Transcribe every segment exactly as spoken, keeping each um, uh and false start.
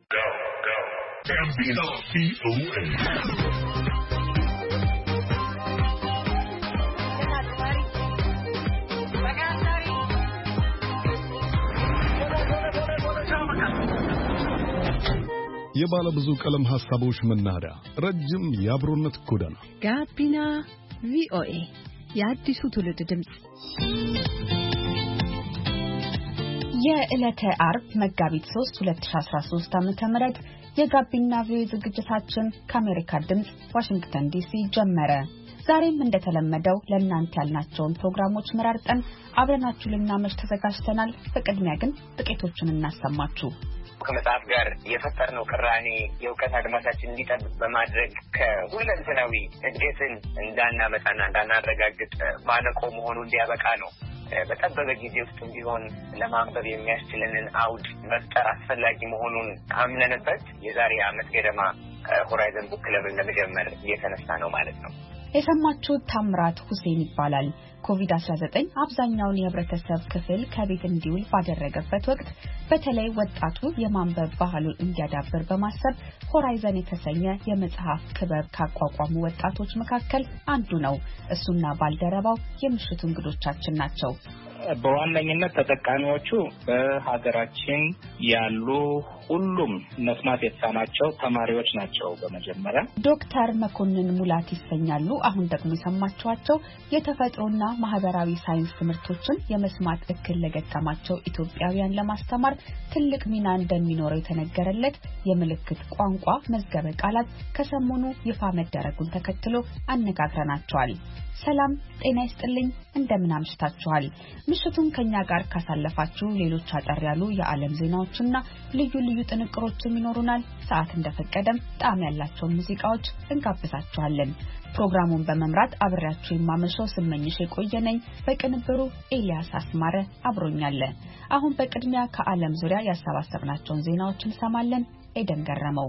Gambino C O A. የባለ ብዙ ቀለም ሐሳቦች መናኸሪያ ረጅም የአብሮነት ጎዳና ጋቢና ቪኦኤ የአዲሱ ትውልድ ድምጽ የዕለተ አርብ መጋቢት ሶስት ሁለት ሺህ አስራ ሶስት ዓመተ ምህረት የጋቢና ቪኦኤ ዝግጅታችን ከአሜሪካ ድምጽ ዋሽንግተን ዲሲ ጀመረ። ዛሬም እንደተለመደው ለእናንተ ያልናቸውን ፕሮግራሞች መራርጠን አብረናችሁ ልናመሽ ተዘጋጅተናል። በቅድሚያ ግን ጥቂቶቹን እናሰማችሁ። ከመጽሐፍ ጋር የፈጠርነው ቅራኔ የእውቀት አድማሳችን እንዲጠብቅ በማድረግ ከሁለንተናዊ እድገትን እንዳናመጣና እንዳናረጋግጥ ማነቆ መሆኑ እንዲያበቃ ነው። በጠበበ ጊዜ ውስጥ ቢሆን ለማንበብ የሚያስችለንን አውድ መፍጠር አስፈላጊ መሆኑን አምነንበት የዛሬ ዓመት ገደማ ሆራይዘን ቡክ ክለብን ለመጀመር እየተነሳ ነው ማለት ነው። የሰማችሁት ታምራት ሁሴን ይባላል። ኮቪድ አስራ ዘጠኝ አብዛኛውን የህብረተሰብ ክፍል ከቤት እንዲውል ባደረገበት ወቅት በተለይ ወጣቱ የማንበብ ባህሉን እንዲያዳብር በማሰብ ሆራይዘን የተሰኘ የመጽሐፍ ክበብ ካቋቋሙ ወጣቶች መካከል አንዱ ነው። እሱና ባልደረባው የምሽቱ እንግዶቻችን ናቸው። በዋነኝነት ተጠቃሚዎቹ በሀገራችን ያሉ ሁሉም መስማት የተሳናቸው ተማሪዎች ናቸው። በመጀመሪያ ዶክተር መኮንን ሙላት ይሰኛሉ። አሁን ደግሞ የሰማችኋቸው የተፈጥሮና ማህበራዊ ሳይንስ ትምህርቶችን የመስማት እክል ለገጠማቸው ኢትዮጵያውያን ለማስተማር ትልቅ ሚና እንደሚኖረው የተነገረለት የምልክት ቋንቋ መዝገበ ቃላት ከሰሞኑ ይፋ መደረጉን ተከትሎ አነጋግረናቸዋል። ሰላም ጤና ይስጥልኝ፣ እንደምን አምሽታችኋል? ምሽቱን ከኛ ጋር ካሳለፋችሁ ሌሎች አጠር ያሉ የዓለም ዜናዎችና ልዩ ልዩ ጥንቅሮችም ይኖሩናል። ሰዓት እንደፈቀደም ጣዕም ያላቸው ሙዚቃዎች እንጋብዛችኋለን። ፕሮግራሙን በመምራት አብሬያችሁ የማመሸው ስመኝሽ የቆየነኝ፣ በቅንብሩ ኤልያስ አስማረ አብሮኛል። አሁን በቅድሚያ ከዓለም ዙሪያ ያሰባሰብናቸውን ዜናዎች እንሰማለን። ኤደን ገረመው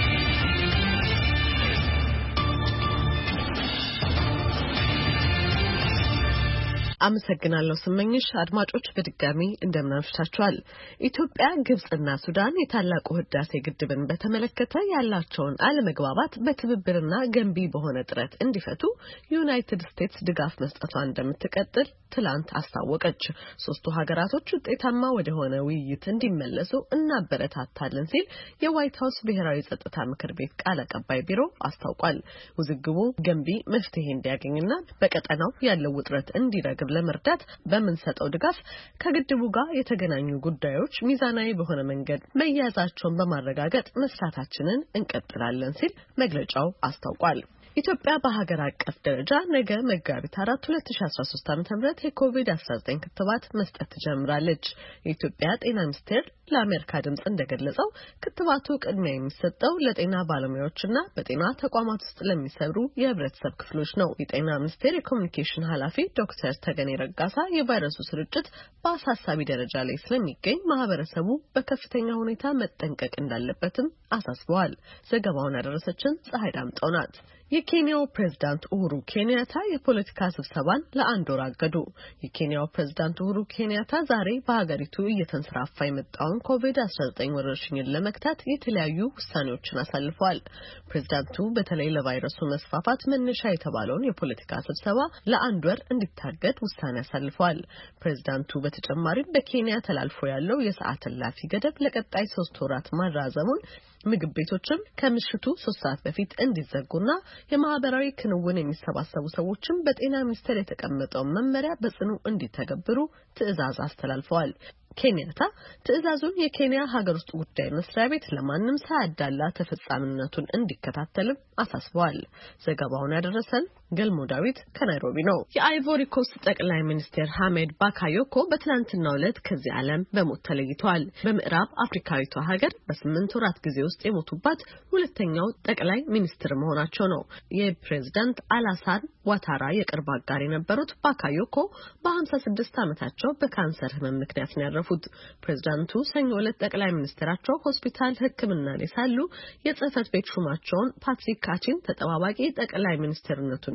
አመሰግናለሁ ስመኝሽ። አድማጮች በድጋሚ እንደምናምሽታችኋል። ኢትዮጵያ፣ ግብጽና ሱዳን የታላቁ ህዳሴ ግድብን በተመለከተ ያላቸውን አለመግባባት በትብብርና ገንቢ በሆነ ጥረት እንዲፈቱ ዩናይትድ ስቴትስ ድጋፍ መስጠቷን እንደምትቀጥል ትላንት አስታወቀች። ሶስቱ ሀገራቶች ውጤታማ ወደሆነ ውይይት እንዲመለሱ እናበረታታለን ሲል የዋይት ሀውስ ብሔራዊ ጸጥታ ምክር ቤት ቃል አቀባይ ቢሮ አስታውቋል። ውዝግቡ ገንቢ መፍትሄ እንዲያገኝና በቀጠናው ያለው ውጥረት እንዲረግብ ለመርዳት በመንሰጠው ድጋፍ ከግድቡ ጋር የተገናኙ ጉዳዮች ሚዛናዊ በሆነ መንገድ መያዛቸውን በማረጋገጥ መስራታችንን እንቀጥላለን ሲል መግለጫው አስታውቋል። ኢትዮጵያ በሀገር አቀፍ ደረጃ ነገ መጋቢት አራት ሁለት ሺህ አስራ ሶስት ዓመተ ምህረት የኮቪድ አስራ ዘጠኝ ክትባት መስጠት ትጀምራለች። የኢትዮጵያ ጤና ሚኒስቴር ለአሜሪካ ድምጽ እንደገለጸው ክትባቱ ቅድሚያ የሚሰጠው ለጤና ባለሙያዎችና በጤና ተቋማት ውስጥ ለሚሰሩ የህብረተሰብ ክፍሎች ነው። የጤና ሚኒስቴር የኮሚኒኬሽን ኃላፊ ዶክተር ተገኔ ረጋሳ የቫይረሱ ስርጭት በአሳሳቢ ደረጃ ላይ ስለሚገኝ ማህበረሰቡ በከፍተኛ ሁኔታ መጠንቀቅ እንዳለበትም አሳስበዋል። ዘገባውን ያደረሰችን ፀሐይ ዳምጠው ናት። የኬንያው ፕሬዝዳንት ኡሁሩ ኬንያታ የፖለቲካ ስብሰባን ለአንድ ወር አገዱ። የኬንያው ፕሬዝዳንት ኡሁሩ ኬንያታ ዛሬ በሀገሪቱ እየተንሰራፋ የመጣውን ኮቪድ አስራ ዘጠኝ ወረርሽኝን ለመክታት የተለያዩ ውሳኔዎችን አሳልፈዋል። ፕሬዝዳንቱ በተለይ ለቫይረሱ መስፋፋት መነሻ የተባለውን የፖለቲካ ስብሰባ ለአንድ ወር እንዲታገድ ውሳኔ አሳልፈዋል። ፕሬዝዳንቱ በተጨማሪም በኬንያ ተላልፎ ያለው የሰዓት እላፊ ገደብ ለቀጣይ ሶስት ወራት ማራዘሙን፣ ምግብ ቤቶችም ከምሽቱ ሶስት ሰዓት በፊት እንዲዘጉና የማህበራዊ ክንውን የሚሰባሰቡ ሰዎችም በጤና ሚኒስቴር የተቀመጠውን መመሪያ በጽኑ እንዲተገብሩ ትዕዛዝ አስተላልፈዋል። ኬንያታ ትዕዛዙን የኬንያ ሀገር ውስጥ ጉዳይ መስሪያ ቤት ለማንም ሳያዳላ ተፈጻሚነቱን እንዲከታተልም አሳስበዋል። ዘገባውን ያደረሰን ገልሞ ዳዊት ከናይሮቢ ነው። የአይቮሪ ኮስት ጠቅላይ ሚኒስትር ሐሜድ ባካዮኮ በትናንትናው ዕለት ከዚህ ዓለም በሞት ተለይተዋል። በምዕራብ አፍሪካዊቷ ሀገር በስምንት ወራት ጊዜ ውስጥ የሞቱባት ሁለተኛው ጠቅላይ ሚኒስትር መሆናቸው ነው። የፕሬዝዳንት አላሳን ዋታራ የቅርብ አጋር የነበሩት ባካዮኮ በሀምሳ ስድስት ዓመታቸው በካንሰር ህመም ምክንያት ነው ያረፉት። ፕሬዝዳንቱ ሰኞ ዕለት ጠቅላይ ሚኒስትራቸው ሆስፒታል ሕክምና ላይ ሳሉ የጽህፈት ቤት ሹማቸውን ፓትሪክ ካቺን ተጠባባቂ ጠቅላይ ሚኒስትርነቱን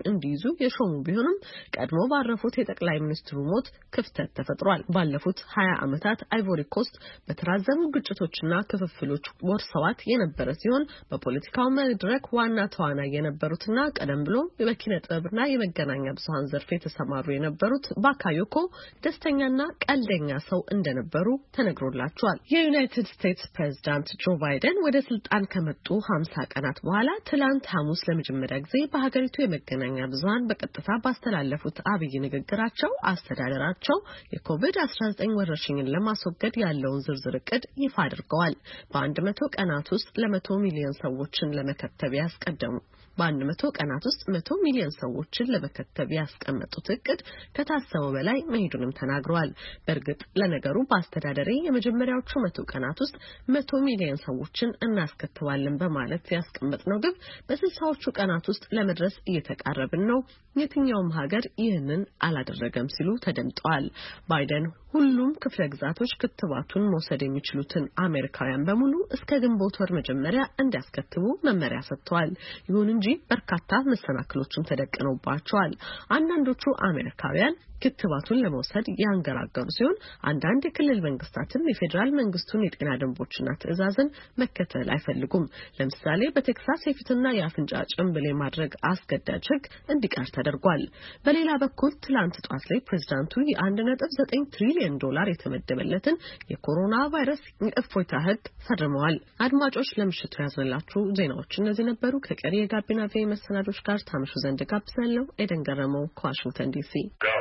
እንዲይዙ የሾሙ ቢሆንም ቀድሞ ባረፉት የጠቅላይ ሚኒስትሩ ሞት ክፍተት ተፈጥሯል። ባለፉት ሀያ ዓመታት አይቮሪ ኮስት በተራዘሙ ግጭቶችና ክፍፍሎች ወርሰዋት የነበረ ሲሆን በፖለቲካው መድረክ ዋና ተዋናይ የነበሩትና ቀደም ብሎ በኪነ ጥበብና የመገናኛ ብዙሃን ዘርፍ የተሰማሩ የነበሩት ባካዮኮ ደስተኛና ቀልደኛ ሰው እንደነበሩ ተነግሮላቸዋል። የዩናይትድ ስቴትስ ፕሬዝዳንት ጆ ባይደን ወደ ስልጣን ከመጡ ሀምሳ ቀናት በኋላ ትላንት ሐሙስ ለመጀመሪያ ጊዜ በሀገሪቱ የመገናኛ ብዙሃን በቀጥታ ባስተላለፉት አብይ ንግግራቸው አስተዳደራቸው የኮቪድ አስራ ዘጠኝ ወረርሽኝን ለማስወገድ ያለውን ዝርዝር እቅድ ይፋ አድርገዋል። በአንድ መቶ ቀናት ውስጥ ለመቶ ሚሊዮን ሰዎችን ለመከተብ ያስቀደሙ በአንድ መቶ ቀናት ውስጥ መቶ ሚሊዮን ሰዎችን ለመከተብ ያስቀመጡት እቅድ ከታሰበው በላይ መሄዱንም ተናግረዋል። በእርግጥ ለነገሩ በአስተዳደሬ የመጀመሪያዎቹ መቶ ቀናት ውስጥ መቶ ሚሊዮን ሰዎችን እናስከትባለን በማለት ያስቀመጥነው ግብ በስልሳዎቹ ቀናት ውስጥ ለመድረስ እየተቃረብን ነው። የትኛውም ሀገር ይህንን አላደረገም ሲሉ ተደምጠዋል። ባይደን ሁሉም ክፍለ ግዛቶች ክትባቱን መውሰድ የሚችሉትን አሜሪካውያን በሙሉ እስከ ግንቦት ወር መጀመሪያ እንዲያስከትቡ መመሪያ ሰጥተዋል። ይሁን እንጂ በርካታ መሰናክሎችም ተደቅነውባቸዋል። አንዳንዶቹ አሜሪካውያን ክትባቱን ለመውሰድ ያንገራገሩ ሲሆን አንዳንድ የክልል መንግስታትም የፌዴራል መንግስቱን የጤና ደንቦችና ትዕዛዝን መከተል አይፈልጉም። ለምሳሌ በቴክሳስ የፊትና የአፍንጫ ጭንብል የማድረግ አስገዳጅ ሕግ እንዲቀር ተደርጓል። በሌላ በኩል ትላንት ጧት ላይ ፕሬዝዳንቱ የአንድ ነጥብ ዘጠኝ ትሪሊዮን ዶላር የተመደበለትን የኮሮና ቫይረስ የእፎይታ ሕግ ፈርመዋል። አድማጮች ለምሽቱ ያዝንላችሁ ዜናዎች እነዚህ ነበሩ። ከቀሪ የጋቢና ቪ መሰናዶች ጋር ታምሹ ዘንድ ጋብዛለሁ። ኤደን ገረመው ከዋሽንግተን ዲሲ።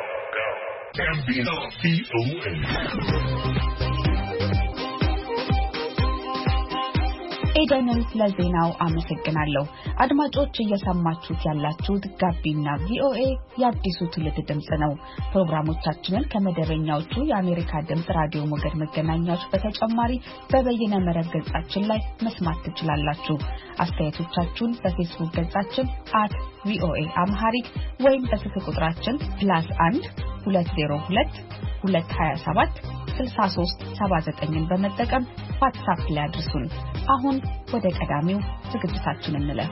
ኤደንን ለዜናው አመሰግናለሁ። አድማጮች እየሰማችሁት ያላችሁት ጋቢና ቪኦኤ የአዲሱ ትውልድ ድምጽ ነው። ፕሮግራሞቻችንን ከመደበኛዎቹ የአሜሪካ ድምጽ ራዲዮ ሞገድ መገናኛዎች በተጨማሪ በበይነ መረብ ገጻችን ላይ መስማት ትችላላችሁ። አስተያየቶቻችሁን በፌስቡክ ገጻችን አት ቪኦኤ አምሃሪክ ወይም በስልክ ቁጥራችን ፕላስ አንድ ሁለት ዜሮ ሁለት ሁለት ሀያ ሰባት ስልሳ ሶስት ሰባ ዘጠኝን በመጠቀም ዋትስአፕ ላይ አድርሱን። አሁን ወደ ቀዳሚው ዝግጅታችን እንለፍ።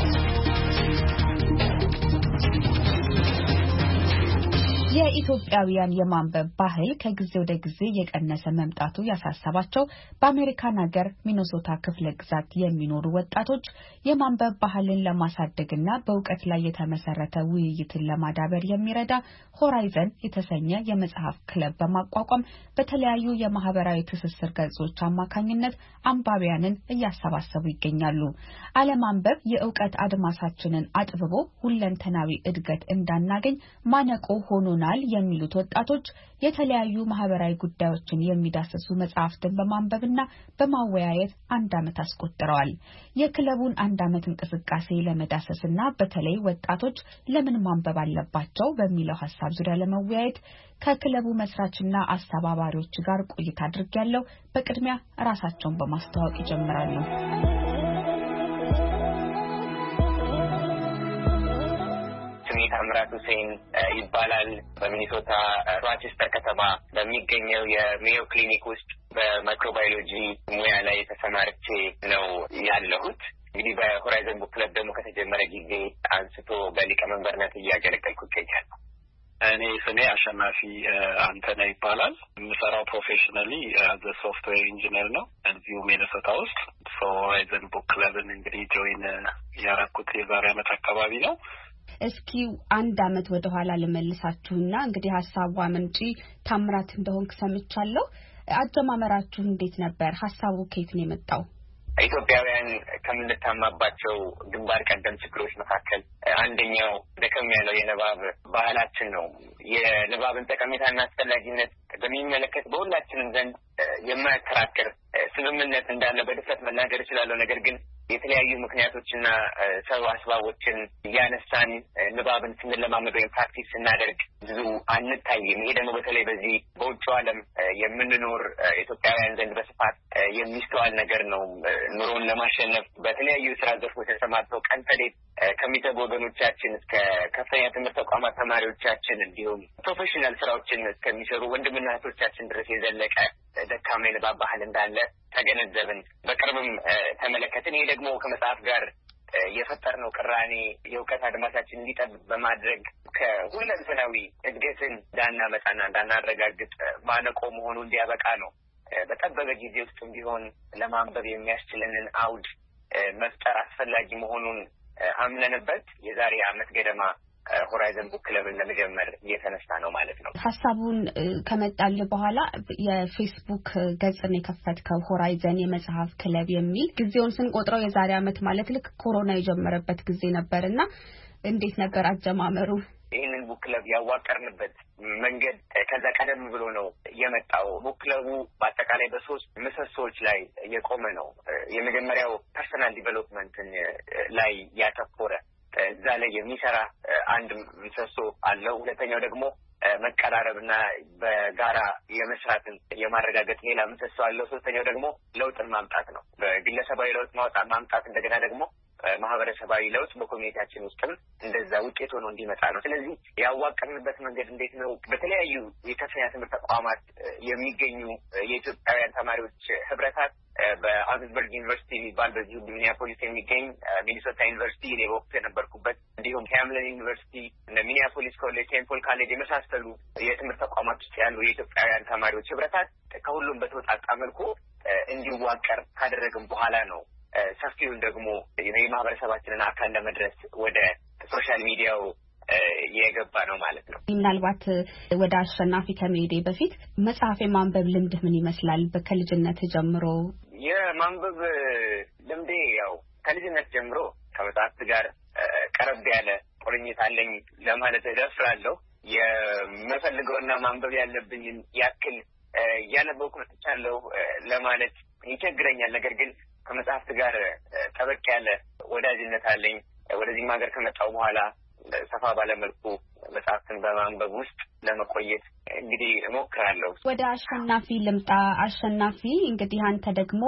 የኢትዮጵያውያን የማንበብ ባህል ከጊዜ ወደ ጊዜ የቀነሰ መምጣቱ ያሳሰባቸው በአሜሪካን ሀገር ሚኒሶታ ክፍለ ግዛት የሚኖሩ ወጣቶች የማንበብ ባህልን ለማሳደግና በእውቀት ላይ የተመሰረተ ውይይትን ለማዳበር የሚረዳ ሆራይዘን የተሰኘ የመጽሐፍ ክለብ በማቋቋም በተለያዩ የማህበራዊ ትስስር ገጾች አማካኝነት አንባቢያንን እያሰባሰቡ ይገኛሉ። አለማንበብ የእውቀት አድማሳችንን አጥብቦ ሁለንተናዊ እድገት እንዳናገኝ ማነቆ ሆኖናል የሚሉት ወጣቶች የተለያዩ ማህበራዊ ጉዳዮችን የሚዳስሱ መጽሐፍትን በማንበብና በማወያየት አንድ ዓመት አስቆጥረዋል። የክለቡን አንድ ዓመት እንቅስቃሴ ለመዳሰስና በተለይ ወጣቶች ለምን ማንበብ አለባቸው በሚለው ሐሳብ ዙሪያ ለመወያየት ከክለቡ መስራችና አስተባባሪዎች ጋር ቆይታ አድርጌያለሁ። በቅድሚያ ራሳቸውን በማስተዋወቅ ይጀምራሉ። ታምራት ሁሴን ይባላል። በሚኒሶታ ሮቸስተር ከተማ በሚገኘው የሜዮ ክሊኒክ ውስጥ በማይክሮባዮሎጂ ሙያ ላይ ተሰማርቼ ነው ያለሁት። እንግዲህ በሆራይዘን ቡክ ክለብ ደግሞ ከተጀመረ ጊዜ አንስቶ በሊቀመንበርነት እያገለገልኩ እገኛለሁ። እኔ ስሜ አሸናፊ አንተነ ይባላል። የምሰራው ፕሮፌሽናሊ አዘ ሶፍትዌር ኢንጂነር ነው እዚሁ ሚኒሶታ ውስጥ። ሆራይዘን ቡክ ክለብን እንግዲህ ጆይን ያደረኩት የዛሬ ዓመት አካባቢ ነው። እስኪ አንድ ዓመት ወደ ኋላ ልመልሳችሁና እንግዲህ ሐሳቡ አመንጪ ታምራት እንደሆንክ ሰምቻለሁ። አጀማመራችሁ እንዴት ነበር? ሐሳቡ ከየት ነው የመጣው? ኢትዮጵያውያን ከምንታማባቸው ግንባር ቀደም ችግሮች መካከል አንደኛው ደከም ያለው የንባብ ባህላችን ነው። የንባብን ጠቀሜታና አስፈላጊነት በሚመለከት በሁላችንም ዘንድ የማያከራክር ስምምነት እንዳለ በድፍረት መናገር እችላለሁ። ነገር ግን የተለያዩ ምክንያቶችና ሰው አስባቦችን እያነሳን ንባብን ስንለማመድ ወይም ፕራክቲስ ስናደርግ ብዙ አንታይም። ይሄ ደግሞ በተለይ በዚህ በውጭው ዓለም የምንኖር ኢትዮጵያውያን ዘንድ በስፋት የሚስተዋል ነገር ነው። ኑሮን ለማሸነፍ በተለያዩ ስራ ዘርፎች ተሰማርተው ቀን ተሌት ከሚተጉ ወገኖቻችን እስከ ከፍተኛ ትምህርት ተቋማት ተማሪዎቻችን እንዲሁም ፕሮፌሽናል ስራዎችን እስከሚሰሩ ወንድምና እህቶቻችን ድረስ የዘለቀ ደካማ የንባብ ባህል እንዳለ ተገነዘብን። በቅርብም ተመለከትን። ይሄ ደግሞ ከመጽሐፍ ጋር የፈጠርነው ቅራኔ የእውቀት አድማሳችን እንዲጠብቅ በማድረግ ከሁለንተናዊ እድገትን እንዳናመጣና እንዳናረጋግጥ ማነቆ መሆኑ እንዲያበቃ ነው። በጠበበ ጊዜ ውስጥም ቢሆን ለማንበብ የሚያስችለንን አውድ መፍጠር አስፈላጊ መሆኑን አምነንበት የዛሬ ዓመት ገደማ ሆራይዘን ቡክ ክለብን ለመጀመር እየተነሳ ነው ማለት ነው። ሐሳቡን ከመጣል በኋላ የፌስቡክ ገጽን የከፈትከው ሆራይዘን የመጽሐፍ ክለብ የሚል ጊዜውን ስንቆጥረው የዛሬ ዓመት ማለት ልክ ኮሮና የጀመረበት ጊዜ ነበርና እንዴት ነበር አጀማመሩ? ይህንን ቡክ ክለብ ያዋቀርንበት መንገድ ከዛ ቀደም ብሎ ነው የመጣው። ቡክ ክለቡ በአጠቃላይ በሶስት ምሰሶች ላይ የቆመ ነው። የመጀመሪያው ፐርሰናል ዲቨሎፕመንትን ላይ ያተኮረ እዛ ላይ የሚሰራ አንድ ምሰሶ አለው። ሁለተኛው ደግሞ መቀራረብና በጋራ የመስራትን የማረጋገጥ ሌላ ምሰሶ አለው። ሶስተኛው ደግሞ ለውጥን ማምጣት ነው። በግለሰባዊ ለውጥ ማውጣት ማምጣት እንደገና ደግሞ ማህበረሰባዊ ለውጥ በኮሚኒቲያችን ውስጥም እንደዛ ውጤት ሆኖ እንዲመጣ ነው። ስለዚህ ያዋቀርንበት መንገድ እንዴት ነው? በተለያዩ የከፍተኛ ትምህርት ተቋማት የሚገኙ የኢትዮጵያውያን ተማሪዎች ህብረታት በአውግስበርግ ዩኒቨርሲቲ የሚባል በዚሁ ሚኒያፖሊስ የሚገኝ ሚኒሶታ ዩኒቨርሲቲ እኔ በወቅቱ የነበርኩበት እንዲሁም ሃምሊን ዩኒቨርሲቲ እነ ሚኒያፖሊስ ኮሌጅ፣ ቴምፕል ኮሌጅ የመሳሰሉ የትምህርት ተቋማት ውስጥ ያሉ የኢትዮጵያውያን ተማሪዎች ህብረታት ከሁሉም በተወጣጣ መልኩ እንዲዋቀር ካደረግን በኋላ ነው ሰፊውን ደግሞ የማህበረሰባችንን አካል ለመድረስ ወደ ሶሻል ሚዲያው የገባ ነው ማለት ነው። ምናልባት ወደ አሸናፊ ከመሄዴ በፊት መጽሐፍ የማንበብ ልምድህ ምን ይመስላል? ከልጅነት ጀምሮ? የማንበብ ልምዴ ያው ከልጅነት ጀምሮ ከመጽሐፍት ጋር ቀረብ ያለ ቁርኝት አለኝ ለማለት እደፍራለሁ። የምፈልገውና ማንበብ ያለብኝን ያክል ያነበብኩ መጥቻለሁ ለማለት ይቸግረኛል። ነገር ግን ከመጽሐፍት ጋር ጠበቅ ያለ ወዳጅነት አለኝ። ወደዚህም ሀገር ከመጣሁ በኋላ ሰፋ ባለመልኩ መጽሐፍትን በማንበብ ውስጥ ለመቆየት እንግዲህ እሞክራለሁ። ወደ አሸናፊ ልምጣ። አሸናፊ እንግዲህ አንተ ደግሞ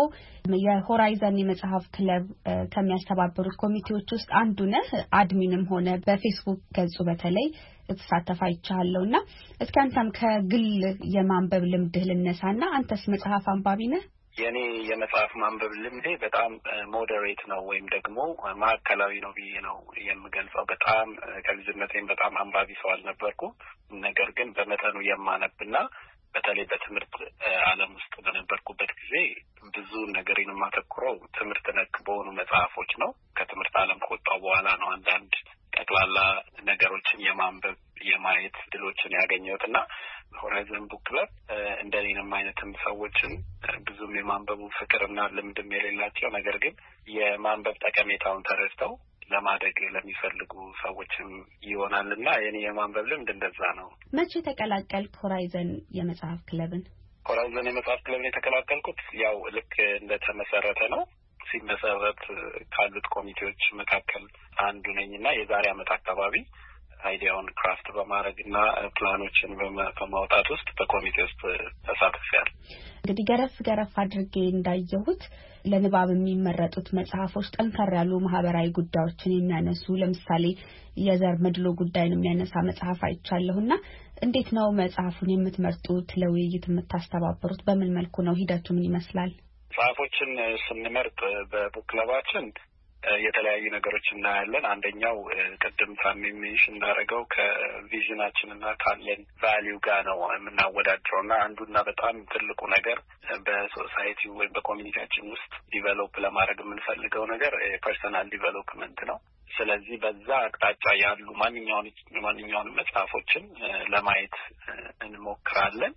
የሆራይዘን የመጽሐፍ ክለብ ከሚያስተባበሩት ኮሚቴዎች ውስጥ አንዱ ነህ። አድሚንም ሆነ በፌስቡክ ገጹ በተለይ ተሳተፋ ይቻላልና እስኪ አንተም ከግል የማንበብ ልምድህ ልነሳና አንተስ መጽሐፍ አንባቢ ነህ? የኔ የመጽሐፍ ማንበብ ልምዴ በጣም ሞዴሬት ነው ወይም ደግሞ ማዕከላዊ ነው ብዬ ነው የምገልጸው። በጣም ከልጅነቴም በጣም አንባቢ ሰው አልነበርኩ። ነገር ግን በመጠኑ የማነብና በተለይ በትምህርት ዓለም ውስጥ በነበርኩበት ጊዜ ብዙ ነገሬን የማተኩረው ትምህርት ነክ በሆኑ መጽሐፎች ነው። ከትምህርት ዓለም ከወጣሁ በኋላ ነው አንዳንድ ጠቅላላ ነገሮችን የማንበብ የማየት ድሎችን ያገኘሁትና ሆራይዘን ቡክ ክለብ እንደኔንም አይነትም ሰዎችን ብዙም የማንበቡ ፍቅርና ልምድም የሌላቸው ነገር ግን የማንበብ ጠቀሜታውን ተረድተው ለማደግ ለሚፈልጉ ሰዎችም ይሆናልና የኔ የማንበብ ልምድ እንደዛ ነው። መቼ ተቀላቀልክ ሆራይዘን የመጽሐፍ ክለብን? ሆራይዘን የመጽሐፍ ክለብን የተቀላቀልኩት ያው ልክ እንደተመሰረተ ነው። ሲመሰረት ካሉት ኮሚቴዎች መካከል አንዱ ነኝና የዛሬ ዓመት አካባቢ አይዲያውን ክራፍት በማድረግና ፕላኖችን በማውጣት ውስጥ በኮሚቴ ውስጥ ተሳትፌያለሁ። እንግዲህ ገረፍ ገረፍ አድርጌ እንዳየሁት ለንባብ የሚመረጡት መጽሐፎች ጠንከር ያሉ ማህበራዊ ጉዳዮችን የሚያነሱ ለምሳሌ የዘር መድሎ ጉዳይን የሚያነሳ መጽሐፍ አይቻለሁና እንዴት ነው መጽሐፉን የምትመርጡት? ለውይይት የምታስተባበሩት በምን መልኩ ነው? ሂደቱ ምን ይመስላል? መጽሐፎችን ስንመርጥ በቡክ ክለባችን የተለያዩ ነገሮች እናያለን። አንደኛው ቅድም ሳሚሚሽ እንዳደረገው ከቪዥናችን እና ካለን ቫልዩ ጋር ነው የምናወዳድረው እና አንዱና በጣም ትልቁ ነገር በሶሳይቲ ወይም በኮሚኒቲያችን ውስጥ ዲቨሎፕ ለማድረግ የምንፈልገው ነገር ፐርሰናል ዲቨሎፕመንት ነው። ስለዚህ በዛ አቅጣጫ ያሉ ማንኛውን ማንኛውንም መጽሐፎችን ለማየት እንሞክራለን።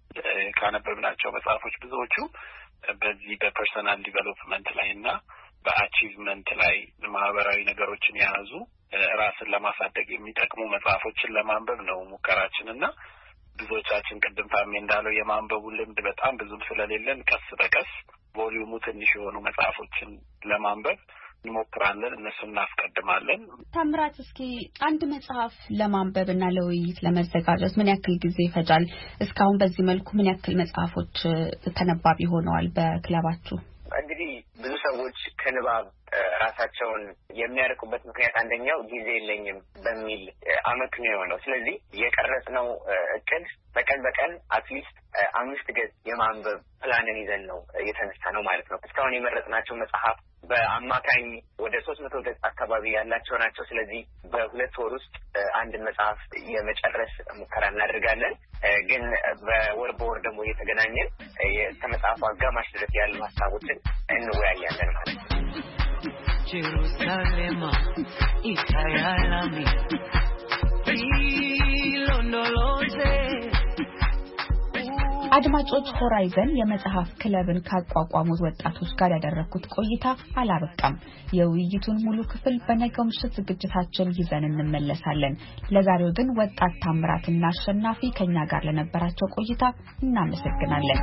ካነበብናቸው መጽሐፎች ብዙዎቹ በዚህ በፐርሰናል ዲቨሎፕመንት ላይ እና በአቺቭመንት ላይ ማህበራዊ ነገሮችን የያዙ ራስን ለማሳደግ የሚጠቅሙ መጽሐፎችን ለማንበብ ነው ሙከራችን እና ብዙዎቻችን ቅድም ታሜ እንዳለው የማንበቡ ልምድ በጣም ብዙም ስለሌለን ቀስ በቀስ ቮሊዩሙ ትንሽ የሆኑ መጽሐፎችን ለማንበብ እንሞክራለን። እነሱን እናስቀድማለን። ታምራት፣ እስኪ አንድ መጽሐፍ ለማንበብና ለውይይት ለመዘጋጀት ምን ያክል ጊዜ ይፈጃል? እስካሁን በዚህ መልኩ ምን ያክል መጽሐፎች ተነባቢ ሆነዋል በክለባችሁ? እንግዲህ ብዙ ሰዎች ከንባብ ራሳቸውን የሚያርቁበት ምክንያት አንደኛው ጊዜ የለኝም በሚል አመክንዮ ነው። ስለዚህ የቀረጽነው እቅድ በቀን በቀን አትሊስት አምስት ገጽ የማንበብ ፕላንን ይዘን ነው የተነሳ ነው ማለት ነው። እስካሁን የመረጥናቸው መጽሐፍ በአማካኝ ወደ ሶስት መቶ ገጽ አካባቢ ያላቸው ናቸው። ስለዚህ በሁለት ወር ውስጥ አንድ መጽሐፍ የመጨረስ ሙከራ እናደርጋለን። ግን በወር በወር ደግሞ እየተገናኘን ከመጽሐፉ አጋማሽ ድረስ ያሉ ሀሳቦችን እንወያያለን ማለት ነው። Jerusalem, Ikayalami, Ilondolose. አድማጮች ሆራይዘን የመጽሐፍ ክለብን ካቋቋሙት ወጣቶች ጋር ያደረኩት ቆይታ አላበቃም። የውይይቱን ሙሉ ክፍል በነገው ምሽት ዝግጅታችን ይዘን እንመለሳለን። ለዛሬው ግን ወጣት ታምራትና አሸናፊ ከኛ ጋር ለነበራቸው ቆይታ እናመሰግናለን።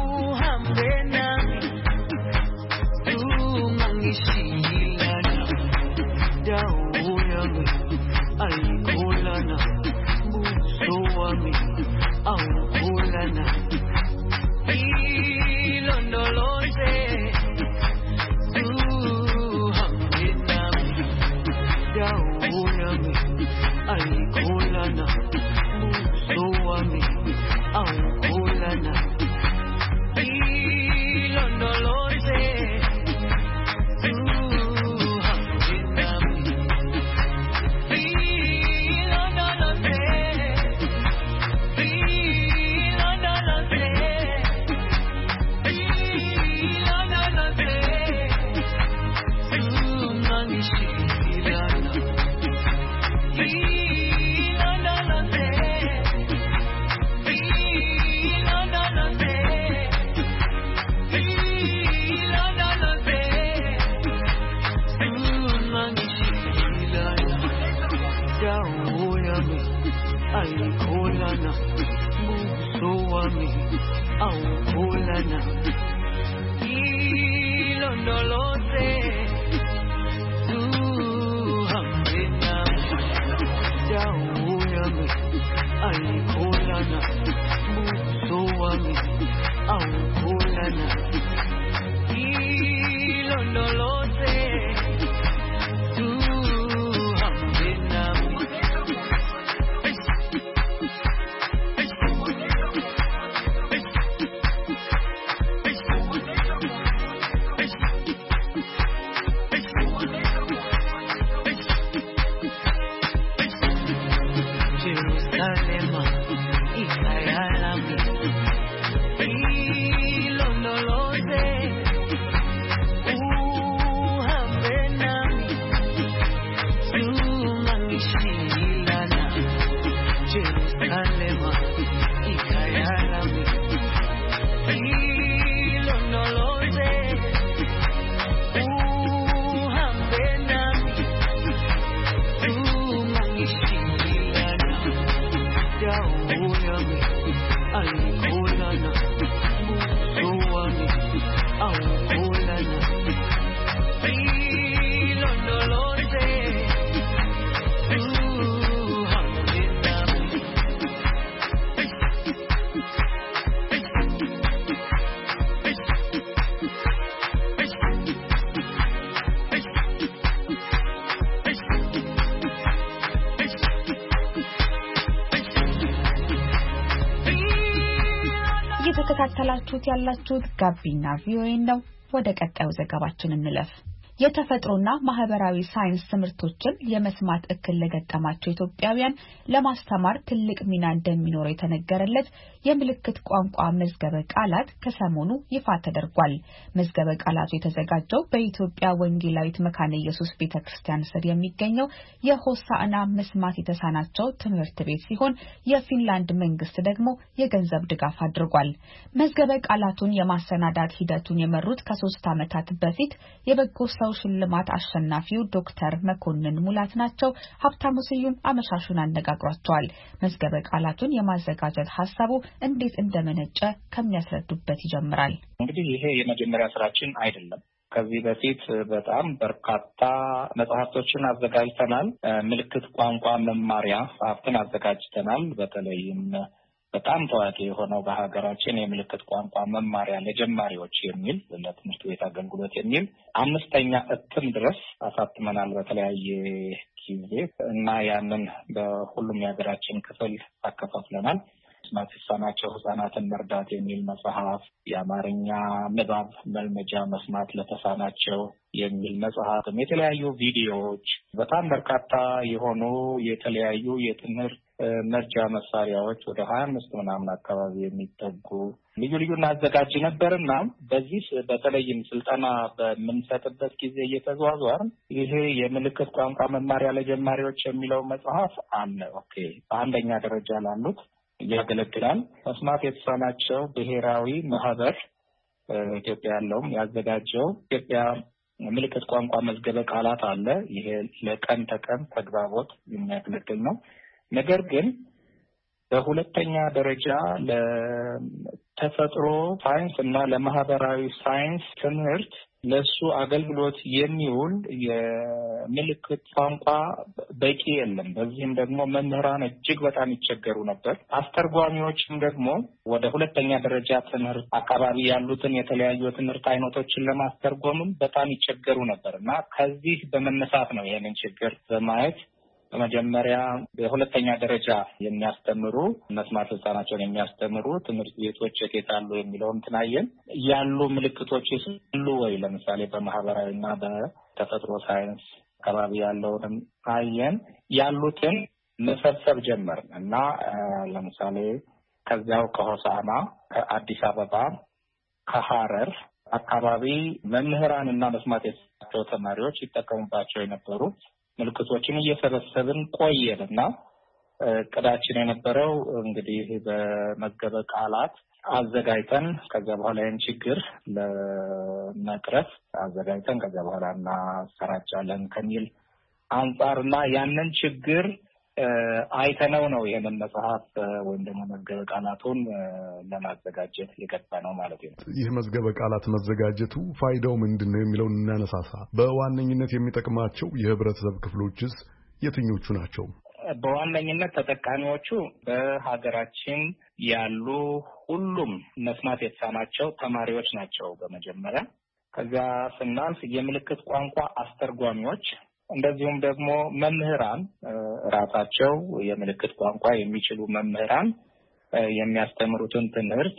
እየተከታተላችሁት ያላችሁት ጋቢና ቪኦኤ ነው። ወደ ቀጣዩ ዘገባችን እንለፍ። የተፈጥሮና ማህበራዊ ሳይንስ ትምህርቶችን የመስማት እክል ለገጠማቸው ኢትዮጵያውያን ለማስተማር ትልቅ ሚና እንደሚኖረው የተነገረለት የምልክት ቋንቋ መዝገበ ቃላት ከሰሞኑ ይፋ ተደርጓል። መዝገበ ቃላቱ የተዘጋጀው በኢትዮጵያ ወንጌላዊት መካነ ኢየሱስ ቤተክርስቲያን ስር የሚገኘው የሆሳዕና መስማት የተሳናቸው ትምህርት ቤት ሲሆን የፊንላንድ መንግስት ደግሞ የገንዘብ ድጋፍ አድርጓል። መዝገበ ቃላቱን የማሰናዳት ሂደቱን የመሩት ከሶስት ዓመታት በፊት የበጎ ሰው ሽልማት አሸናፊው ዶክተር መኮንን ሙላት ናቸው። ሀብታሙ ስዩም አመሻሹን አነጋግሯቸዋል። መዝገበ ቃላቱን የማዘጋጀት ሐሳቡ እንዴት እንደመነጨ ከሚያስረዱበት ይጀምራል። እንግዲህ ይሄ የመጀመሪያ ስራችን አይደለም። ከዚህ በፊት በጣም በርካታ መጽሐፍቶችን አዘጋጅተናል። ምልክት ቋንቋ መማሪያ መጽሐፍትን አዘጋጅተናል። በተለይም በጣም ታዋቂ የሆነው በሀገራችን የምልክት ቋንቋ መማሪያ ለጀማሪዎች የሚል ለትምህርት ቤት አገልግሎት የሚል አምስተኛ እትም ድረስ አሳትመናል በተለያየ ጊዜ እና ያንን በሁሉም የሀገራችን ክፍል አከፋፍለናል። መስማት የተሳናቸው ህጻናትን መርዳት የሚል መጽሐፍ፣ የአማርኛ ንባብ መልመጃ መስማት ለተሳናቸው የሚል መጽሐፍ፣ የተለያዩ ቪዲዮዎች፣ በጣም በርካታ የሆኑ የተለያዩ የትምህርት መርጃ መሳሪያዎች ወደ ሀያ አምስት ምናምን አካባቢ የሚጠጉ ልዩ ልዩ እናዘጋጅ ነበርና በዚህ በተለይም ስልጠና በምንሰጥበት ጊዜ እየተዟዟር ይሄ የምልክት ቋንቋ መማሪያ ለጀማሪዎች የሚለው መጽሐፍ አለ። ኦኬ በአንደኛ ደረጃ ላሉት ያገለግላል። መስማት የተሳናቸው ብሔራዊ ማህበር ኢትዮጵያ ያለውም ያዘጋጀው ኢትዮጵያ ምልክት ቋንቋ መዝገበ ቃላት አለ። ይሄ ለቀን ተቀን ተግባቦት የሚያገለግል ነው። ነገር ግን በሁለተኛ ደረጃ ለተፈጥሮ ሳይንስ እና ለማህበራዊ ሳይንስ ትምህርት ለሱ አገልግሎት የሚውል የምልክት ቋንቋ በቂ የለም። በዚህም ደግሞ መምህራን እጅግ በጣም ይቸገሩ ነበር። አስተርጓሚዎችም ደግሞ ወደ ሁለተኛ ደረጃ ትምህርት አካባቢ ያሉትን የተለያዩ ትምህርት አይነቶችን ለማስተርጎምም በጣም ይቸገሩ ነበር እና ከዚህ በመነሳት ነው ይህንን ችግር በማየት በመጀመሪያ በሁለተኛ ደረጃ የሚያስተምሩ መስማት የተሳናቸውን የሚያስተምሩ ትምህርት ቤቶች የት አሉ የሚለውን ትናየን ያሉ ምልክቶች ይስሉ ወይ ለምሳሌ በማህበራዊና በተፈጥሮ ሳይንስ አካባቢ ያለውን አየን ያሉትን መሰብሰብ ጀመር እና ለምሳሌ ከዚያው ከሆሳዕና ከአዲስ አበባ ከሐረር አካባቢ መምህራንና መስማት የተሳናቸው ተማሪዎች ይጠቀሙባቸው የነበሩ ምልክቶችን እየሰበሰብን ቆየንና እቅዳችን የነበረው እንግዲህ በመዝገበ ቃላት አዘጋጅተን ከዚያ በኋላ ይህን ችግር ለመቅረፍ አዘጋጅተን ከዚያ በኋላ እናሰራጫለን ከሚል አንጻርና ያንን ችግር አይተነው ነው ይሄንን መጽሐፍ ወይም ደግሞ መዝገበ ቃላቱን ለማዘጋጀት የገባ ነው ማለት ነው። ይህ መዝገበ ቃላት መዘጋጀቱ ፋይዳው ምንድነው የሚለውን እናነሳሳ። በዋነኝነት የሚጠቅማቸው የህብረተሰብ ክፍሎችስ የትኞቹ ናቸው? በዋነኝነት ተጠቃሚዎቹ በሀገራችን ያሉ ሁሉም መስማት የተሳናቸው ተማሪዎች ናቸው በመጀመሪያ። ከዚያ ስናልፍ የምልክት ቋንቋ አስተርጓሚዎች እንደዚሁም ደግሞ መምህራን ራሳቸው የምልክት ቋንቋ የሚችሉ መምህራን የሚያስተምሩትን ትምህርት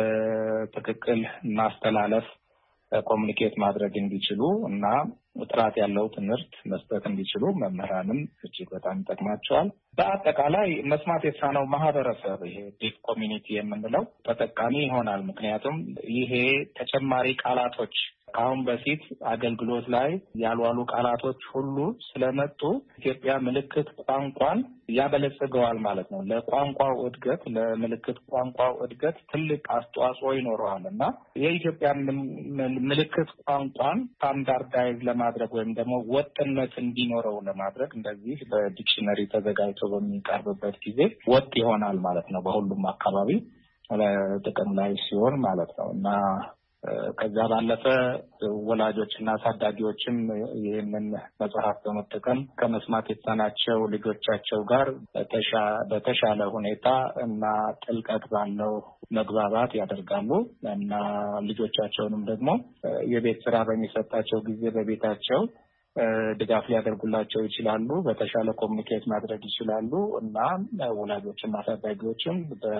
በትክክል ማስተላለፍ ኮሙኒኬት ማድረግ እንዲችሉ እና ጥራት ያለው ትምህርት መስጠት እንዲችሉ መምህራንም እጅግ በጣም ይጠቅማቸዋል። በአጠቃላይ መስማት የተሳነው ማህበረሰብ ይሄ ዲፍ ኮሚኒቲ የምንለው ተጠቃሚ ይሆናል። ምክንያቱም ይሄ ተጨማሪ ቃላቶች ከአሁን በፊት አገልግሎት ላይ ያልዋሉ ቃላቶች ሁሉ ስለመጡ ኢትዮጵያ ምልክት ቋንቋን ያበለጽገዋል ማለት ነው። ለቋንቋው እድገት ለምልክት ቋንቋው እድገት ትልቅ አስተዋጽኦ ይኖረዋል እና የኢትዮጵያ ምልክት ቋንቋን ስታንዳርዳይዝ ለማድረግ ወይም ደግሞ ወጥነት እንዲኖረው ለማድረግ እንደዚህ በዲክሽነሪ ተዘጋጅቶ በሚቀርብበት ጊዜ ወጥ ይሆናል ማለት ነው። በሁሉም አካባቢ ጥቅም ላይ ሲሆን ማለት ነው እና ከዛ ባለፈ ወላጆችና አሳዳጊዎችም ይህንን መጽሐፍ በመጠቀም ከመስማት የተሳናቸው ልጆቻቸው ጋር በተሻለ ሁኔታ እና ጥልቀት ባለው መግባባት ያደርጋሉ እና ልጆቻቸውንም ደግሞ የቤት ስራ በሚሰጣቸው ጊዜ በቤታቸው ድጋፍ ሊያደርጉላቸው ይችላሉ። በተሻለ ኮሙኒኬት ማድረግ ይችላሉ እና ወላጆችና አሳዳጊዎችም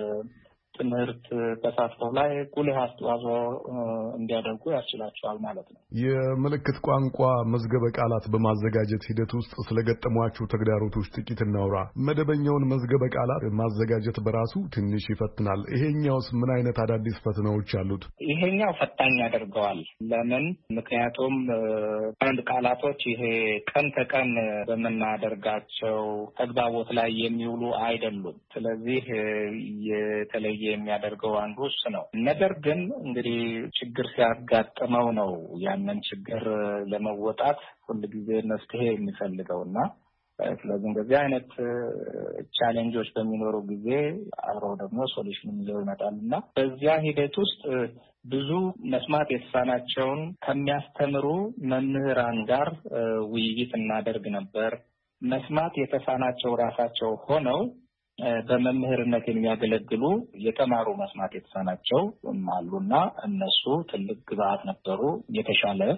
ትምህርት ተሳትፎ ላይ ጉልህ አስተዋጽኦ እንዲያደርጉ ያስችላቸዋል ማለት ነው። የምልክት ቋንቋ መዝገበ ቃላት በማዘጋጀት ሂደት ውስጥ ስለገጠሟችሁ ተግዳሮቶች ጥቂት እናውራ። መደበኛውን መዝገበ ቃላት ማዘጋጀት በራሱ ትንሽ ይፈትናል። ይሄኛውስ ምን አይነት አዳዲስ ፈተናዎች አሉት? ይሄኛው ፈታኝ ያደርገዋል። ለምን? ምክንያቱም አንድ ቃላቶች ይሄ ቀን ተቀን በመናደርጋቸው ተግባቦት ላይ የሚውሉ አይደሉም። ስለዚህ የተለየ የሚያደርገው አንዱ እሱ ነው። ነገር ግን እንግዲህ ችግር ሲያጋጥመው ነው ያንን ችግር ለመወጣት ሁልጊዜ መፍትሄ የሚፈልገውና ስለዚህ እንደዚህ አይነት ቻሌንጆች በሚኖሩ ጊዜ አብረው ደግሞ ሶሉሽን ይዘው ይመጣልና በዚያ ሂደት ውስጥ ብዙ መስማት የተሳናቸውን ከሚያስተምሩ መምህራን ጋር ውይይት እናደርግ ነበር። መስማት የተሳናቸው ራሳቸው ሆነው በመምህርነት የሚያገለግሉ የተማሩ መስማት የተሳናቸው አሉና እነሱ ትልቅ ግብአት ነበሩ። የተሻለ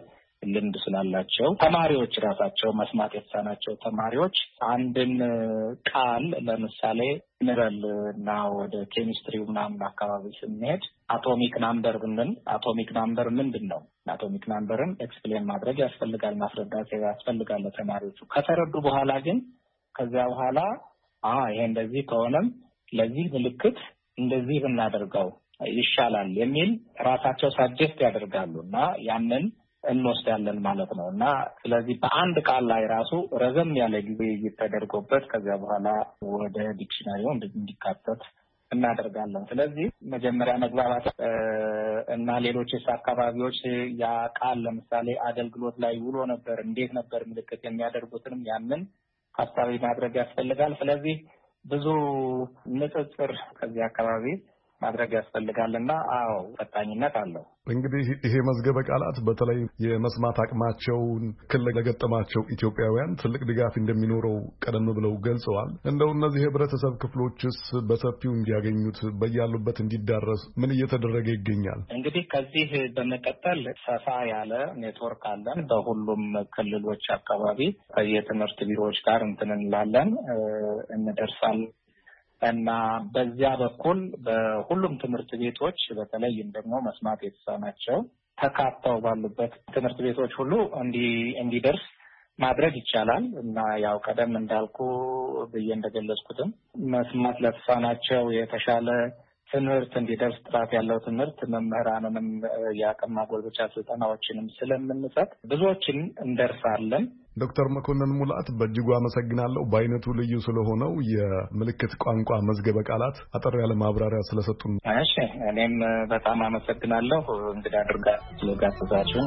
ልምድ ስላላቸው ተማሪዎች ራሳቸው መስማት የተሳናቸው ተማሪዎች አንድን ቃል ለምሳሌ ንረልና ወደ ኬሚስትሪው ምናምን አካባቢ ስንሄድ አቶሚክ ናምበር ብንል አቶሚክ ናምበር ምንድን ነው? አቶሚክ ናምበርን ኤክስፕሌን ማድረግ ያስፈልጋል፣ ማስረዳት ያስፈልጋል ለተማሪዎቹ። ከተረዱ በኋላ ግን ከዚያ በኋላ አ ይሄ እንደዚህ ከሆነም ለዚህ ምልክት እንደዚህ ብናደርገው ይሻላል የሚል ራሳቸው ሳጀስት ያደርጋሉ እና ያንን እንወስዳለን ማለት ነው። እና ስለዚህ በአንድ ቃል ላይ ራሱ ረዘም ያለ ጊዜ ተደርጎበት ከዚያ በኋላ ወደ ዲክሽነሪው እንዲካተት እናደርጋለን። ስለዚህ መጀመሪያ መግባባት እና ሌሎች አካባቢዎች ያ ቃል ለምሳሌ አገልግሎት ላይ ውሎ ነበር፣ እንዴት ነበር ምልክት የሚያደርጉትንም ያንን ታሳቢ ማድረግ ያስፈልጋል። ስለዚህ ብዙ ንጽጽር ከዚህ አካባቢ ማድረግ ያስፈልጋልና አዎ ፈጣኝነት አለው። እንግዲህ ይሄ መዝገበ ቃላት በተለይ የመስማት አቅማቸውን እክል ለገጠማቸው ኢትዮጵያውያን ትልቅ ድጋፍ እንደሚኖረው ቀደም ብለው ገልጸዋል። እንደው እነዚህ የህብረተሰብ ክፍሎችስ በሰፊው እንዲያገኙት በያሉበት እንዲዳረስ ምን እየተደረገ ይገኛል? እንግዲህ ከዚህ በመቀጠል ሰፋ ያለ ኔትወርክ አለን። በሁሉም ክልሎች አካባቢ የትምህርት ቢሮዎች ጋር እንትን እንላለን፣ እንደርሳለን እና በዚያ በኩል በሁሉም ትምህርት ቤቶች በተለይም ደግሞ መስማት የተሳናቸው ተካተው ባሉበት ትምህርት ቤቶች ሁሉ እንዲ እንዲደርስ ማድረግ ይቻላል። እና ያው ቀደም እንዳልኩ ብዬ እንደገለጽኩትም መስማት ለተሳናቸው የተሻለ ትምህርት እንዲደርስ ጥራት ያለው ትምህርት መምህራንንም የአቅም ማጎልበቻ ስልጠናዎችንም ስለምንሰጥ ብዙዎችን እንደርሳለን። ዶክተር መኮንን ሙላት በእጅጉ አመሰግናለሁ። በአይነቱ ልዩ ስለሆነው የምልክት ቋንቋ መዝገበ ቃላት አጠር ያለ ማብራሪያ ስለሰጡን። እሺ፣ እኔም በጣም አመሰግናለሁ እንግዲህ አድርጋ ስለጋበዛችሁኝ።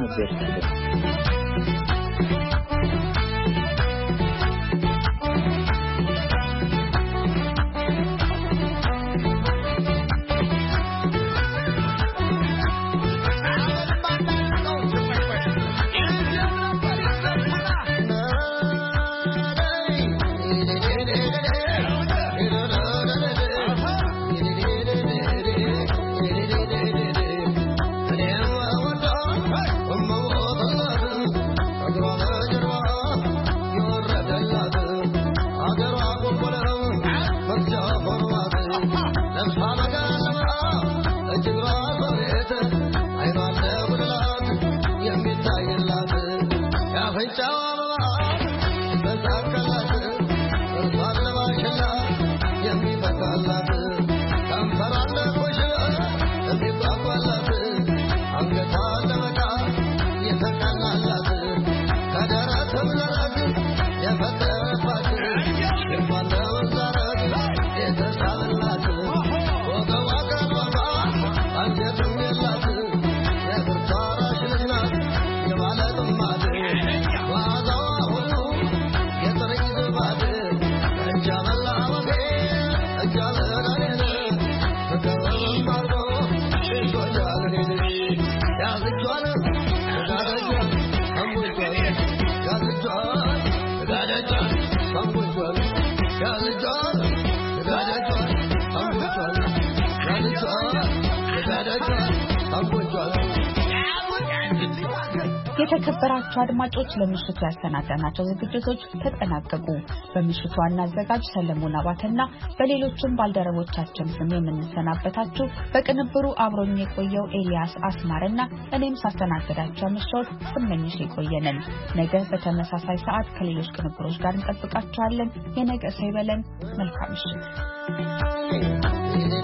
የተከበራችሁ አድማጮች ለምሽቱ ያሰናዳናቸው ዝግጅቶች ተጠናቀቁ። በምሽቱ ዋና አዘጋጅ ሰለሞን አባተና በሌሎችም ባልደረቦቻችን ስም የምንሰናበታችሁ በቅንብሩ አብሮኝ የቆየው ኤልያስ አስማርና እኔም ሳስተናግዳችሁ ምሽት ስመኝሽ የቆየነን። ነገ በተመሳሳይ ሰዓት ከሌሎች ቅንብሮች ጋር እንጠብቃችኋለን። የነገ ሰው ይበለን። መልካም ምሽት።